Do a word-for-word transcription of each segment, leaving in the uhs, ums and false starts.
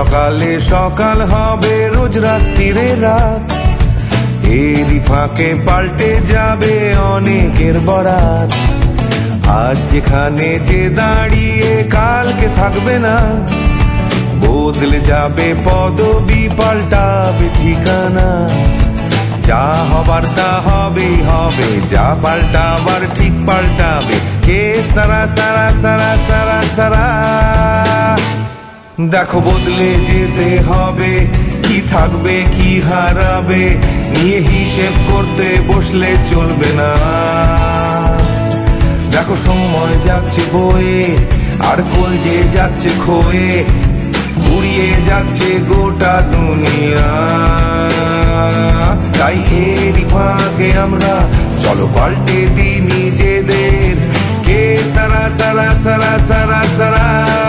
সকালে সকাল হবে রোজ রাত্রিরে রাত, এরই ফাঁকে পাল্টে যাবে অনেকের বরাত। আজ যেখানে যে দাঁড়িয়ে কালকে থাকবে না, বদলে যাবে পদবি, পাল্টাবে ঠিকানা। যা হবার তা হবেই হবে, যা পাল্টাবার ঠিক পাল্টাবে কে সারা সারা সারা সারা সারা। দেখো বদলে যেতে হবে, কি থাকবে কি হারাবে, নিয়ে হিসেব করতে বসলে চলবে না। দেখো সময় যাচ্ছে বয়ে, আর কলজে যাচ্ছে ক্ষয়ে, উড়িয়ে যাচ্ছে গোটা দুনিয়া। তাই এরই ফাঁকে আমরা চলো পাল্টে দিই নিজেদের, কে সারা সারা সারা সারা সারা।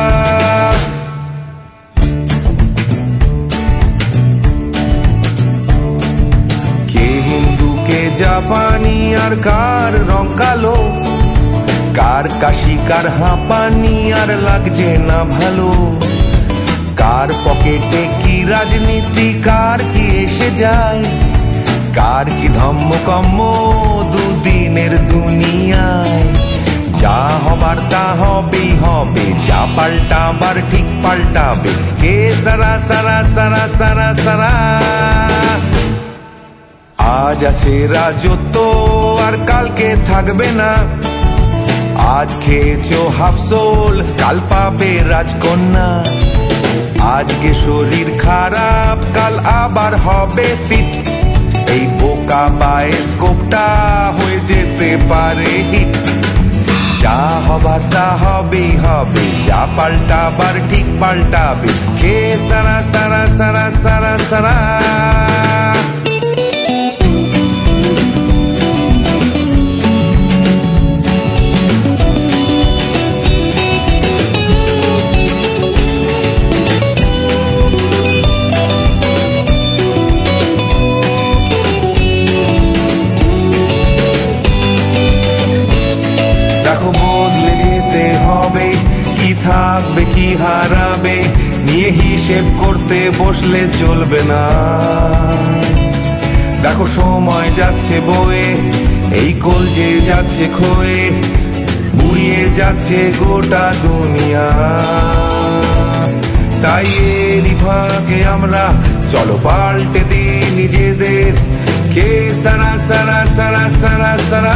কে হিন্দু কে জাপানি, আর কার রং কালো, কার কাশি কার হাঁপানি আর লাগছে না ভালো। কার পকেটে কি রাজনীতি, কার কি এসে যায়, কার কি ধম্মকম্ম দুদিনের দুনিয়ায়। যা হবার তা হবেই হবে, যা পাল্টাবার ঠিক পাল্টাবে কে সারা সারা সারা সারা সারা। আজ আছে রাজত্ব আর কালকে থাকবে না, আজ খেয়েছো হাফসোল কাল পাবে রাজকন্যা। আজকে শরীর খারাপ কাল আবার হবে ফিট, এই বোকা বায়োস্কোপটা হয়ে যেতে পারে হিট। যা হবার তা হবেই হবে, যা পাল্টাবার ঠিক পাল্টাবে কে সারা সারা সারা সারা সারা। বদলে যেতে হবে, কি থাকবে কি হারাবে, নিয়ে হিসেব করতে বসলে চলবে না। দেখো সময় যাচ্ছে বয়ে, এই কলজে যাচ্ছে ক্ষয়ে, বুড়িয়ে যাচ্ছে গোটা দুনিয়া। তাই এরই ফাঁকে আমরা চলো পাল্টে দিই নিজেদের, কে সারা সারা সারা সারা সারা।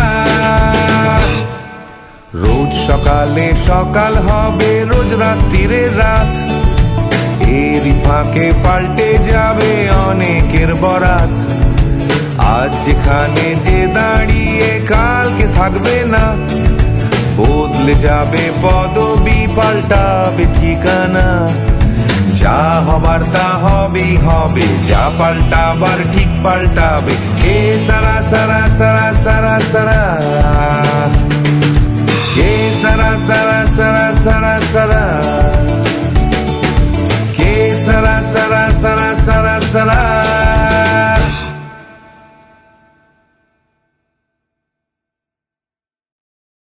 রোজ সকালে সকাল হবে রোজ রাত্রিরে রাত, এরই ফাঁকে পাল্টে যাবে অনেকের বরাত। আজ যেখানে যে দাঁড়িয়ে কালকে থাকবে না, বদলে যাবে পদবি, পাল্টাবে ঠিকানা। যা হবার তা হবেই হবে, যা পাল্টাবার ঠিক পাল্টাবে কে সারা সারা সারা সারা সারা। কে সারা সারা সারা সারা।